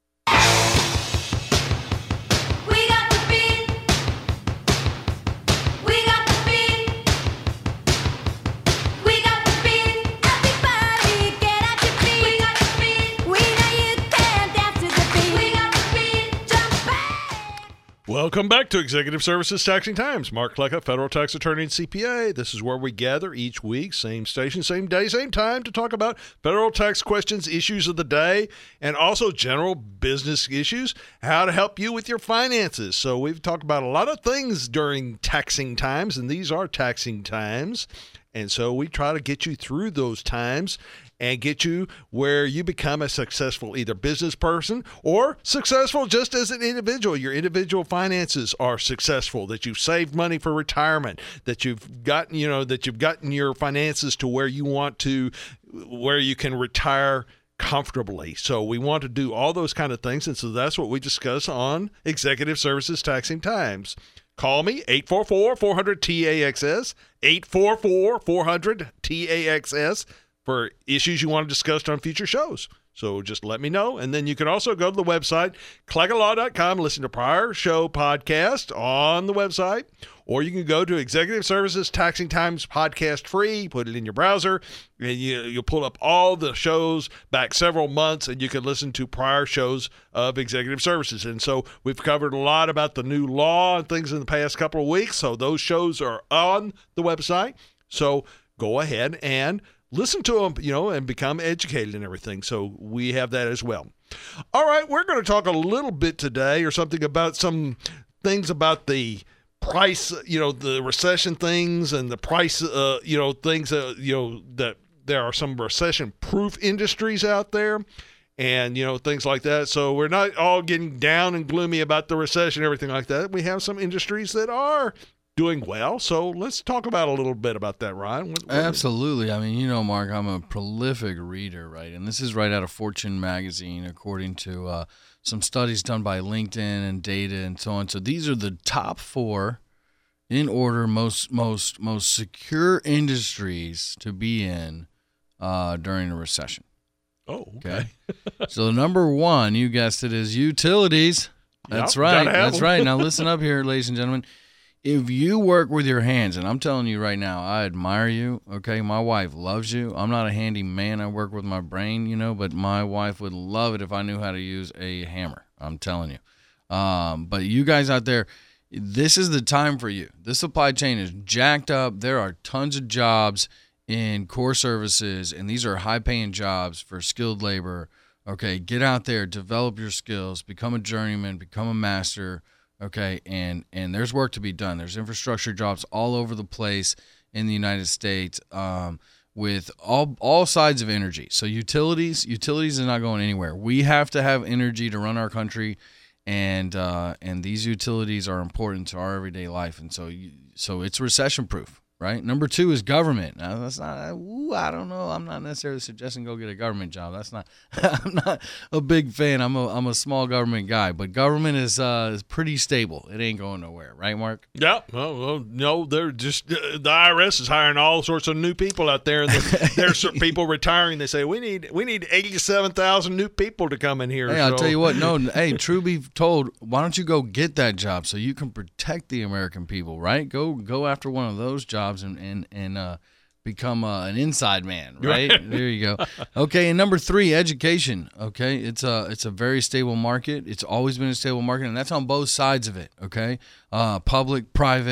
Welcome back to Executive Services Taxing Times. Mark Klecka, federal tax attorney and C P A. This is where we gather each week, same station, same day, same time, to talk about federal tax questions, issues of the day, and also general business issues, how to help you with your finances. So we've talked about a lot of things during taxing times, and these are taxing times. And so we try to get you through those times and get you where you become a successful either business person or successful just as an individual. Your individual finances are successful, that you've saved money for retirement, that you've gotten, you know, that you've gotten your finances to where you want to, where you can retire comfortably. So we want to do all those kind of things. And so that's what we discuss on Executive Services Taxing Times. Call me, eight four four, four hundred, T A X S, eight four four, four hundred, T A X S, for issues you want to discuss on future shows. So just let me know. And then you can also go to the website, Klecka Law dot com, listen to prior show podcast on the website, or you can go to Executive Services Taxing Times podcast free, put it in your browser, and you, you'll pull up all the shows back several months, and you can listen to prior shows of Executive Services. And so we've covered a lot about the new law and things in the past couple of weeks. So those shows are on the website. So go ahead and listen to them, you know, and become educated and everything. So we have that as well. All right, we're going to talk a little bit today or something about some things about the price, you know, the recession things and the price, uh, you know, things, uh, you know, that there are some recession-proof industries out there and, you know, things like that. So we're not all getting down and gloomy about the recession, everything like that. We have some industries that are doing well. So let's talk about a little bit about that, Ryan. What, what Absolutely. I mean, you know, Mark, I'm a prolific reader, right? And this is right out of Fortune magazine, according to uh, some studies done by LinkedIn and data and so on. So these are the top four in order most most most secure industries to be in uh, during a recession. Oh, okay. okay? So the number one, you guessed it, is utilities. That's Yep, right. gotta have That's them. right. Now listen up here, ladies and gentlemen. If you work with your hands, and I'm telling you right now, I admire you, okay? My wife loves you. I'm not a handy man. I work with my brain, you know, but my wife would love it if I knew how to use a hammer. I'm telling you. Um, but you guys out there, this is the time for you. This supply chain is jacked up. There are tons of jobs in core services, and these are high-paying jobs for skilled labor. Okay, get out there, develop your skills, become a journeyman, become a master. Okay, and and there's work to be done. There's infrastructure jobs all over the place in the United States um, with all all sides of energy. So utilities, utilities is not going anywhere. We have to have energy to run our country, and uh, and these utilities are important to our everyday life. And so you, so it's recession proof, right? Number two is government. Now that's not. Ooh, I don't know. I'm not necessarily suggesting go get a government job. That's not. I'm not a big fan. I'm a I'm a small government guy, but government is uh is pretty stable. It ain't going nowhere, right, Mark? Yeah. Well, well no, they're just uh, the I R S is hiring all sorts of new people out there, and there's some people retiring. They say we need we need eighty-seven thousand new people to come in here. Hey, so. I'll tell you what. No, hey, true be told, why don't you go get that job so you can protect the American people, right? Go go after one of those jobs and and and uh, become uh, an inside man, right? There you go. Okay, and number three, education. Okay, it's a it's a very stable market. It's always been a stable market, and that's on both sides of it. Okay, uh, public, private.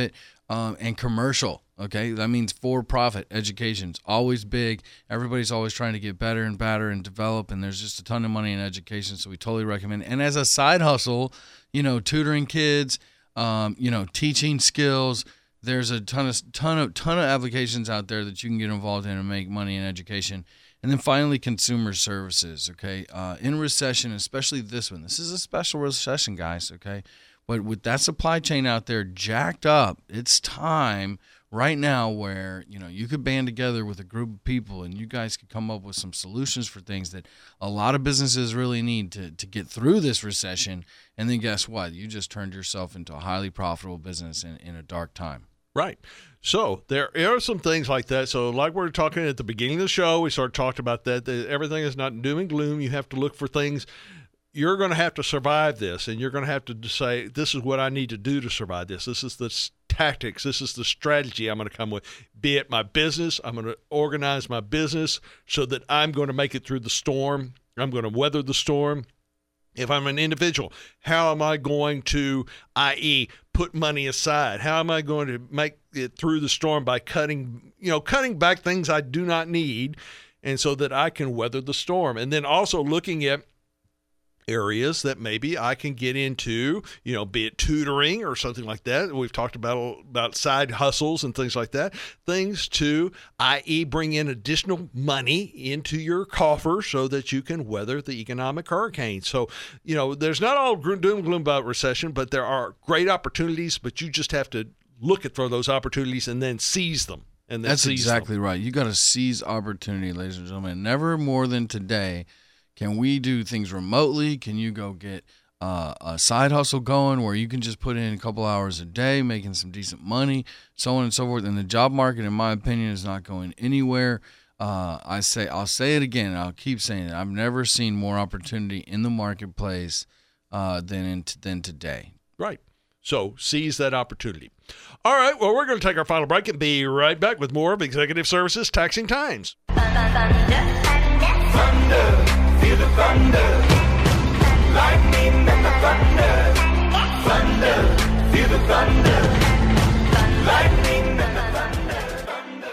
um, and commercial. Okay, that means for-profit education's always big. Everybody's always trying to get better and better and develop, and there's just a ton of money in education, so we totally recommend it. And as a side hustle, you know, tutoring kids, um, you know, teaching skills, there's a ton of ton of ton of applications out there that you can get involved in and make money in education. And then finally, consumer services. Okay, uh, in recession, especially this one, this is a special recession, guys. Okay, but with that supply chain out there jacked up, it's time right now where, you know, you could band together with a group of people and you guys could come up with some solutions for things that a lot of businesses really need to, to get through this recession. And then guess what? You just turned yourself into a highly profitable business in, in a dark time. Right. So there are some things like that. So like we were talking at the beginning of the show, we sort of talked about that, that everything is not doom and gloom. You have to look for things. You're going to have to survive this, and you're going to have to say, this is what I need to do to survive this. This is the tactics. This is the strategy I'm going to come with. Be it my business, I'm going to organize my business so that I'm going to make it through the storm. I'm going to weather the storm. If I'm an individual, how am I going to, that is, put money aside? How am I going to make it through the storm by cutting, you know, cutting back things I do not need, and so that I can weather the storm? And then also looking at areas that maybe I can get into, you know, be it tutoring or something like that. We've talked about about side hustles and things like that. Things to, that is, bring in additional money into your coffer so that you can weather the economic hurricane. So, you know, there's not all doom and gloom about recession, but there are great opportunities, but you just have to look at for those opportunities and then seize them. And then That's seize exactly them. right. You got to seize opportunity, ladies and gentlemen. Never more than today can we do things remotely. Can you go get uh, a side hustle going where you can just put in a couple hours a day, making some decent money, so on and so forth. And the job market, in my opinion, is not going anywhere. Uh, I say, I'll say it again. I'll keep saying it. I've never seen more opportunity in the marketplace uh, than in t- than today. Right. So seize that opportunity. All right. Well, we're going to take our final break and be right back with more of Executive Services Taxing Times. Thunder, feel the thunder, lightning and the thunder, thunder, feel the thunder, lightning and the thunder, thunder.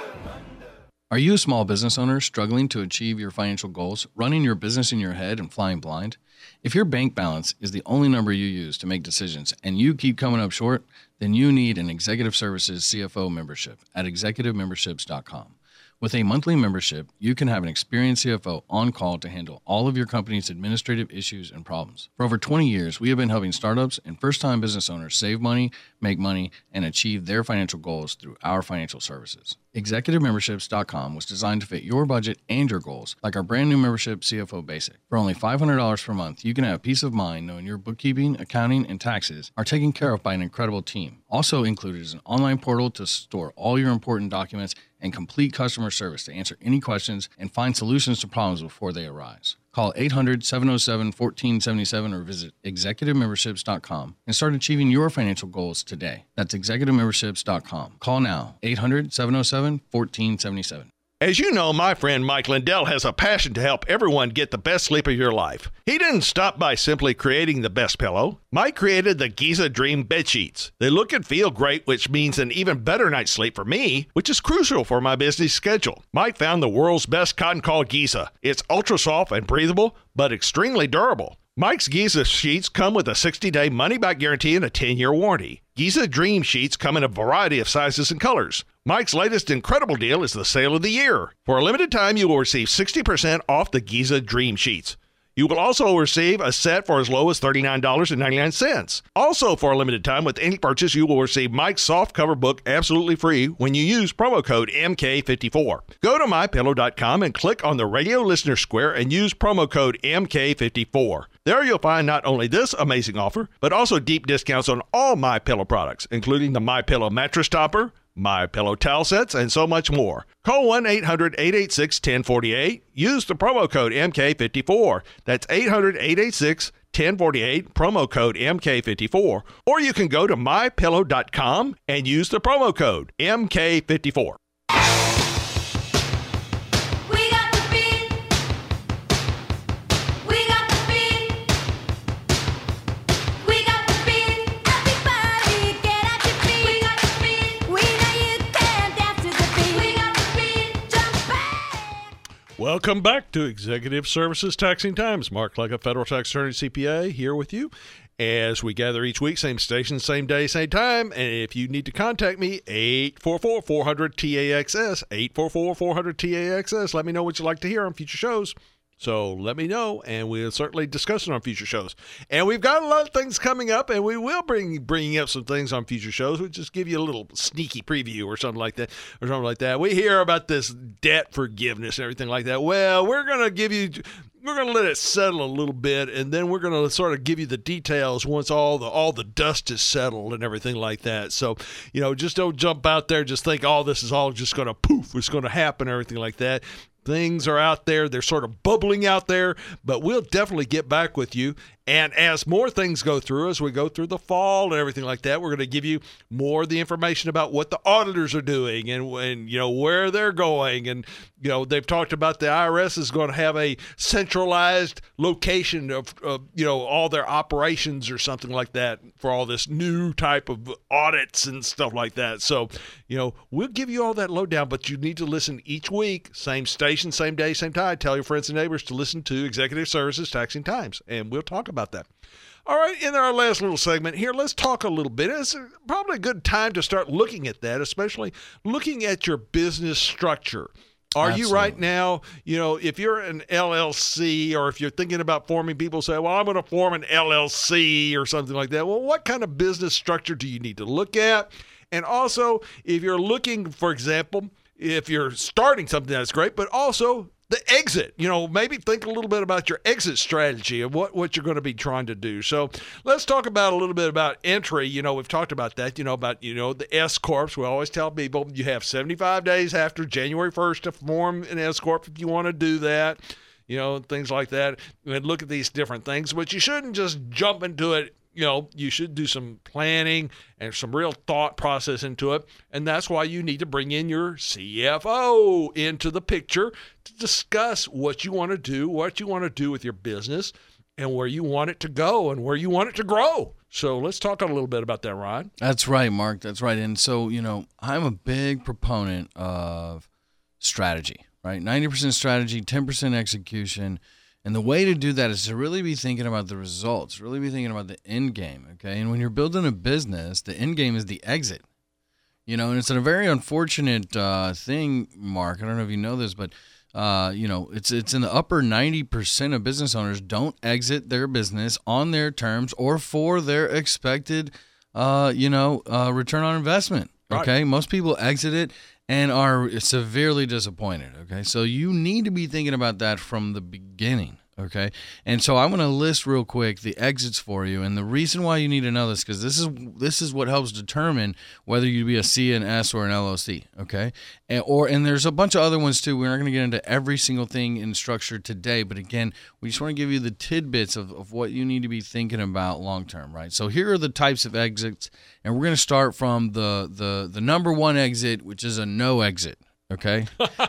Are you a small business owner struggling to achieve your financial goals, running your business in your head and flying blind? If your bank balance is the only number you use to make decisions and you keep coming up short, then you need an Executive Services C F O membership at executive memberships dot com. With a monthly membership, you can have an experienced C F O on call to handle all of your company's administrative issues and problems. For over twenty years, we have been helping startups and first-time business owners save money, make money, and achieve their financial goals through our financial services. executive memberships dot com was designed to fit your budget and your goals, like our brand new membership C F O Basic. For only five hundred dollars per month, you can have peace of mind knowing your bookkeeping, accounting, and taxes are taken care of by an incredible team. Also included is an online portal to store all your important documents and complete customer service to answer any questions and find solutions to problems before they arise. Call eight hundred, seven oh seven, one four seven seven or visit executive memberships dot com and start achieving your financial goals today. That's executive memberships dot com. Call now, eight hundred, seven oh seven, one four seven seven. As you know, my friend Mike Lindell has a passion to help everyone get the best sleep of your life. He didn't stop by simply creating the best pillow. Mike created the Giza Dream Bed Sheets. They look and feel great, which means an even better night's sleep for me, which is crucial for my busy schedule. Mike found the world's best cotton called Giza. It's ultra soft and breathable, but extremely durable. Mike's Giza sheets come with a sixty-day money-back guarantee and a ten-year warranty. Giza Dream Sheets come in a variety of sizes and colors. Mike's latest incredible deal is the sale of the year. For a limited time, you will receive sixty percent off the Giza Dream Sheets. You will also receive a set for as low as thirty-nine ninety-nine. Also, for a limited time, with any purchase, you will receive Mike's soft cover book absolutely free when you use promo code M K fifty-four. Go to my pillow dot com and click on the radio listener square and use promo code M K fifty-four. There you'll find not only this amazing offer, but also deep discounts on all MyPillow products, including the MyPillow mattress topper, MyPillow towel sets, and so much more. Call one eight hundred, eight eight six, one zero four eight. Use the promo code M K fifty-four. That's eight hundred, eight eight six, one zero four eight, promo code M K fifty-four. Or you can go to my pillow dot com and use the promo code M K fifty-four. Welcome back to Executive Services Taxing Times. Mark Clegg, Federal Tax Attorney, C P A, here with you as we gather each week, same station, same day, same time. And if you need to contact me, eight four four, four hundred, T A X S, eight four four, four hundred, T A X S. Let me know what you'd like to hear on future shows. So let me know, and we'll certainly discuss it on future shows. And we've got a lot of things coming up, and we will bring bringing up some things on future shows. We'll just give you a little sneaky preview or something like that, or something like that. We hear about this debt forgiveness and everything like that. Well, we're going to give you, we're going to let it settle a little bit, and then we're going to sort of give you the details once all the all the dust is settled and everything like that. So, you know, just don't jump out there, just think, oh, this is all just going to poof, it's going to happen, everything like that. Things are out there. They're sort of bubbling out there, but we'll definitely get back with you. And as more things go through, as we go through the fall and everything like that, we're going to give you more of the information about what the auditors are doing and, and you know, where they're going. And, you know, they've talked about the I R S is going to have a centralized location of, of, you know, all their operations or something like that for all this new type of audits and stuff like that. So, you know, we'll give you all that lowdown, but you need to listen each week, same station, same day, same time. Tell your friends and neighbors to listen to Executive Services Taxing Times, and we'll talk about about that. All right, in our last little segment here, let's talk a little bit. It's probably a good time to start looking at that, especially looking at your business structure. Are Absolutely. You right now, you know, if you're an L L C or if you're thinking about forming, people say, well, I'm going to form an L L C or something like that. Well, what kind of business structure do you need to look at? And also, if you're looking, for example, if you're starting something, that's great, but also the exit, you know, maybe think a little bit about your exit strategy and what, what you're going to be trying to do. So let's talk about a little bit about entry. You know, we've talked about that, you know, about, you know, the S-Corps. We always tell people you have seventy-five days after January first to form an S-Corp if you want to do that, you know, things like that. And look at these different things, but you shouldn't just jump into it. You know, you should do some planning and some real thought process into it. And that's why you need to bring in your C F O into the picture to discuss what you want to do, what you want to do with your business, and where you want it to go and where you want it to grow. So let's talk a little bit about that, Ron. That's right, Mark. That's right. And so, you know, I'm a big proponent of strategy, right? ninety percent strategy, ten percent execution. And the way to do that is to really be thinking about the results, really be thinking about the end game, okay? And when you're building a business, the end game is the exit, you know, and it's a very unfortunate uh, thing, Mark. I don't know if you know this, but, uh, you know, it's it's in the upper ninety percent of business owners don't exit their business on their terms or for their expected, uh, you know, uh, return on investment, okay? Right. Most people exit it and are severely disappointed, okay? So you need to be thinking about that from the beginning, okay? And so I'm going to list real quick the exits for you, and the reason why you need to know this, because this is this is what helps determine whether you be a C, an S, or an L L C, okay? And, or and there's a bunch of other ones too. We're not going to get into every single thing in structure today, but again, we just want to give you the tidbits of, of what you need to be thinking about long term, right? So here are the types of exits, and we're going to start from the the the number one exit, which is a no exit. Okay.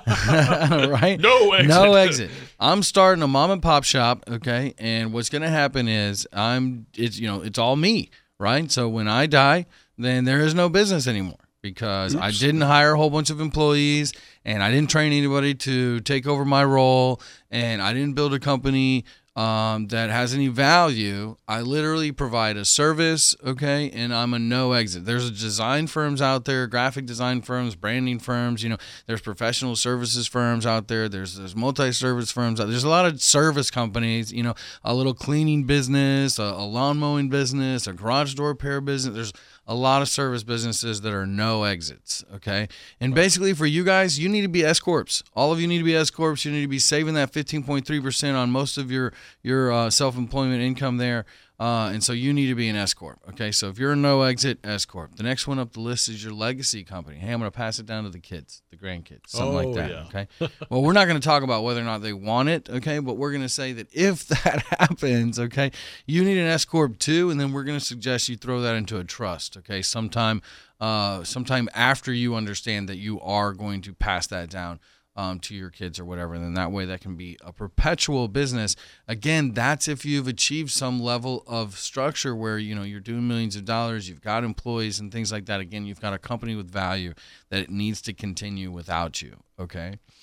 Right? No exit. No exit. I'm starting a mom and pop shop, okay? And what's going to happen is I'm it's you know, it's all me, right? So when I die, then there is no business anymore because Oops. I didn't hire a whole bunch of employees and I didn't train anybody to take over my role and I didn't build a company Um, that has any value. I literally provide a service, okay, and I'm a no exit. There's design firms out there, graphic design firms, branding firms, you know, there's professional services firms out there, there's there's multi-service firms out there. There's a lot of service companies, you know, a little cleaning business, a, a lawn mowing business, a garage door repair business. There's a lot of service businesses that are no exits, okay? And basically for you guys, you need to be S-Corps. All of you need to be S-Corps. You need to be saving that fifteen point three percent on most of your, your uh, self-employment income there. Uh, and so you need to be an S-Corp, okay? So if you're a no-exit, S-Corp. The next one up the list is your legacy company. Hey, I'm going to pass it down to the kids, the grandkids, something oh, like that, yeah. okay? Well, we're not going to talk about whether or not they want it, okay? But we're going to say that if that happens, okay, you need an S-Corp too, and then we're going to suggest you throw that into a trust, okay, sometime, uh, sometime after you understand that you are going to pass that down Um, to your kids or whatever, and then that way that can be a perpetual business. Again, that's if you've achieved some level of structure where, you know, you're doing millions of dollars, you've got employees and things like that. Again, you've got a company with value that it needs to continue without you, okay?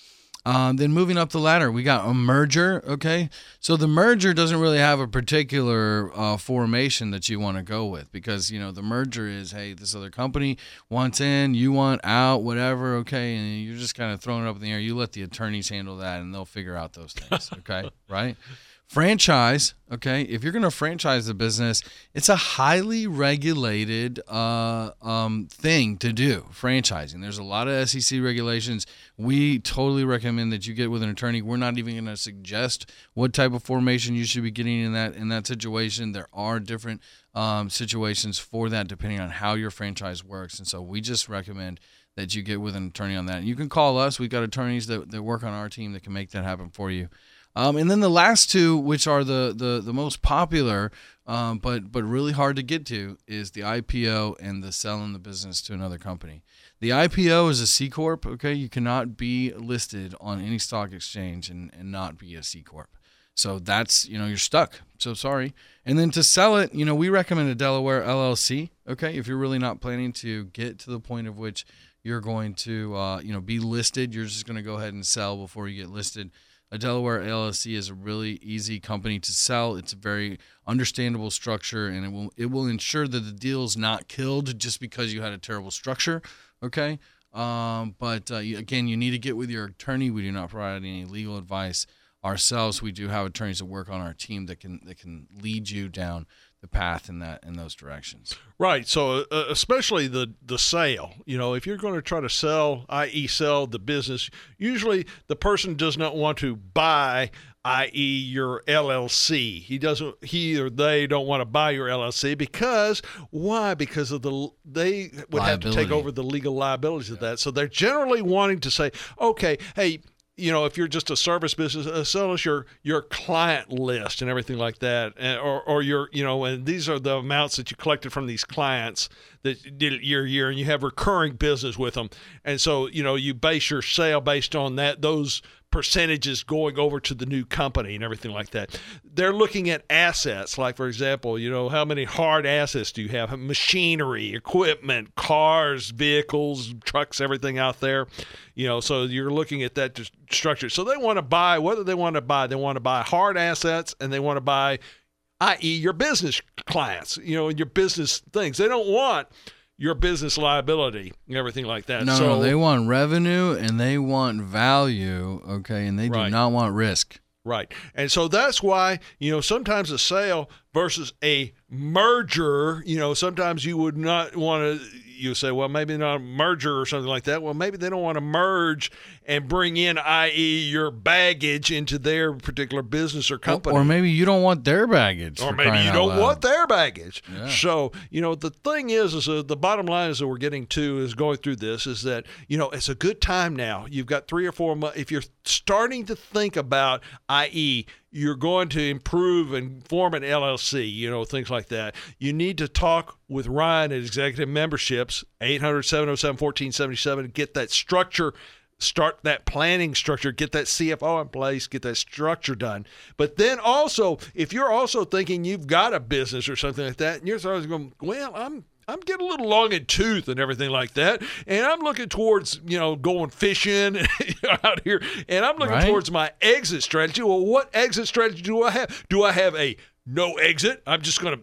Um, then moving up the ladder, we got a merger, okay? So the merger doesn't really have a particular uh, formation that you want to go with because, you know, the merger is, hey, this other company wants in, you want out, whatever, okay? And you're just kind of throwing it up in the air. You let the attorneys handle that, and they'll figure out those things, okay? Right? Franchise, okay, if you're going to franchise the business, it's a highly regulated uh, um, thing to do, franchising. There's a lot of S E C regulations. We totally recommend that you get with an attorney. We're not even going to suggest what type of formation you should be getting in that in that situation. There are different um, situations for that depending on how your franchise works, and so we just recommend that you get with an attorney on that. And you can call us. We've got attorneys that, that work on our team that can make that happen for you. Um, and then the last two, which are the the, the most popular, um, but but really hard to get to, is the I P O and the selling the business to another company. The I P O is a C Corp, okay? You cannot be listed on any stock exchange and, and not be a C Corp. So that's, you know, you're stuck. So sorry. And then to sell it, you know, we recommend a Delaware L L C, okay? If you're really not planning to get to the point of which you're going to, uh, you know, be listed, you're just going to go ahead and sell before you get listed. A Delaware L L C is a really easy company to sell. It's a very understandable structure, and it will it will ensure that the deal's not killed just because you had a terrible structure, okay? Um, but, uh, you, again, you need to get with your attorney. We do not provide any legal advice ourselves. We do have attorneys that work on our team that can that can lead you down the path in that in those directions. Right. So uh, especially the the sale, you know, if you're going to try to sell, that is sell the business, usually the person does not want to buy, that is your L L C. He doesn't, he or they don't want to buy your L L C because why? Because of the, they would have to take over the legal liabilities of that. So they're generally wanting to say, okay, hey, you know, if you're just a service business, uh, sell us your, your client list and everything like that, and, or or your, you know, and these are the amounts that you collected from these clients that did it year to year, and you have recurring business with them, and so you know you base your sale based on that those percentages going over to the new company and everything like that. They're looking at assets, like for example, you know, how many hard assets do you have? Machinery, equipment, cars, vehicles, trucks, everything out there. You know, so you're looking at that structure. So they want to buy, whether they want to buy, they want to buy hard assets and they want to buy, that is your business clients, you know, your business things. They don't want your business liability and everything like that. No, so, no, they want revenue and they want value, okay, and they do right. not want risk. Right. And so that's why, you know, sometimes a sale versus a merger, you know, sometimes you would not want to, you say, well, maybe not a merger or something like that. Well, maybe they don't want to merge and bring in, that is your baggage into their particular business or company. Or maybe you don't want their baggage. Or maybe you don't want their baggage. Yeah. So, you know, the thing is, is uh, the bottom line is that we're getting to is going through this is that, you know, it's a good time now. You've got three or four months. If you're starting to think about, that is, you're going to improve and form an L L C, you know, things like that. You need to talk with Ryan at Executive Memberships, eight hundred, seven oh seven, one four seven seven, get that structure, start that planning structure, get that C F O in place, get that structure done. But then also, if you're also thinking you've got a business or something like that, and you're starting to go, well, I'm I'm getting a little long in tooth and everything like that, and I'm looking towards, you know, going fishing out here, and I'm looking right. towards my exit strategy. Well, what exit strategy do I have? Do I have a no exit? I'm just going to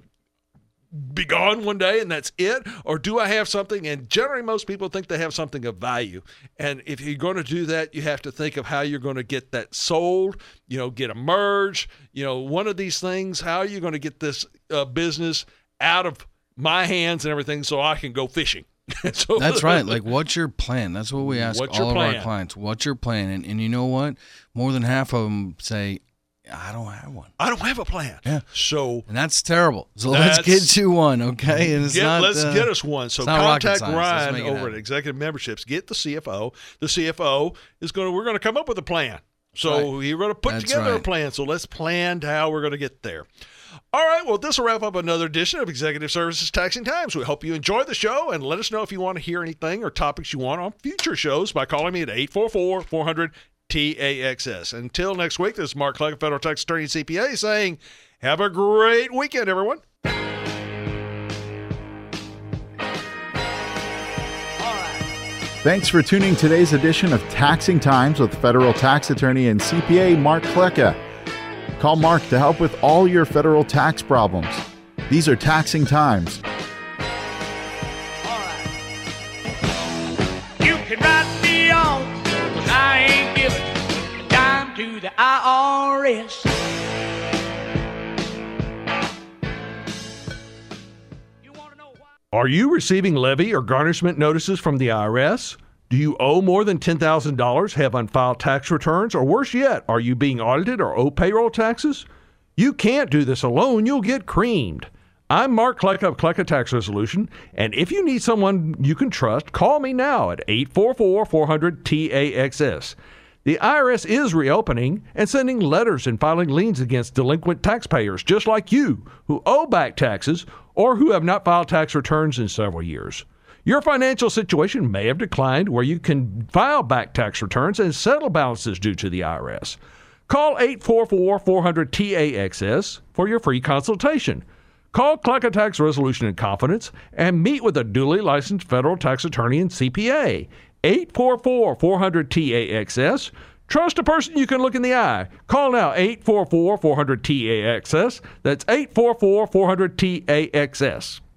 be gone one day and that's it? Or do I have something? And generally most people think they have something of value. And if you're going to do that, you have to think of how you're going to get that sold, you know, get a merge, you know, one of these things. How are you going to get this uh, business out of my hands and everything so I can go fishing? so, That's right. Like, what's your plan? That's what we ask What's all your of plan? our clients. What's your plan? And, and you know what? More than half of them say, I don't have one. I don't have a plan. Yeah. So and that's terrible. So That's- let's get you one, okay? And it's Get, not, let's uh, get us one. So it's not rocket contact science. Let's Ryan make it over happen. at Executive Memberships. Get the C F O. The C F O is going to. We're going to come up with a plan. So Right. you're going to put That's together a right. plan. So let's plan how we're going to get there. All right. Well, this will wrap up another edition of Executive Services Taxing Times. We hope you enjoy the show and let us know if you want to hear anything or topics you want on future shows by calling me at eight four four, four hundred, T A X S. Until next week, this is Mark Clegg, Federal Tax Attorney and C P A, saying have a great weekend, everyone. Thanks for tuning today's edition of Taxing Times with federal tax attorney and C P A Mark Klecka. Call Mark to help with all your federal tax problems. These are Taxing Times. You can write me off, 'cause I ain't giving a dime to the I R S. You wanna know why? Are you receiving levy or garnishment notices from the I R S? Do you owe more than ten thousand dollars, have unfiled tax returns, or worse yet, are you being audited or owe payroll taxes? You can't do this alone. You'll get creamed. I'm Mark Klecka of Klecka Tax Resolution, and if you need someone you can trust, call me now at eight four four, four hundred, T A X S. The I R S is reopening and sending letters and filing liens against delinquent taxpayers just like you who owe back taxes or who have not filed tax returns in several years. Your financial situation may have declined where you can file back tax returns and settle balances due to the I R S. Call eight four four, four hundred, T A X S for your free consultation. Call Klecka Tax Resolution in confidence and meet with a duly licensed federal tax attorney and C P A. eight four four, four hundred, T A X S. Trust a person you can look in the eye. Call now eight four four, four hundred, T A X S. That's eight four four, four hundred, T A X S.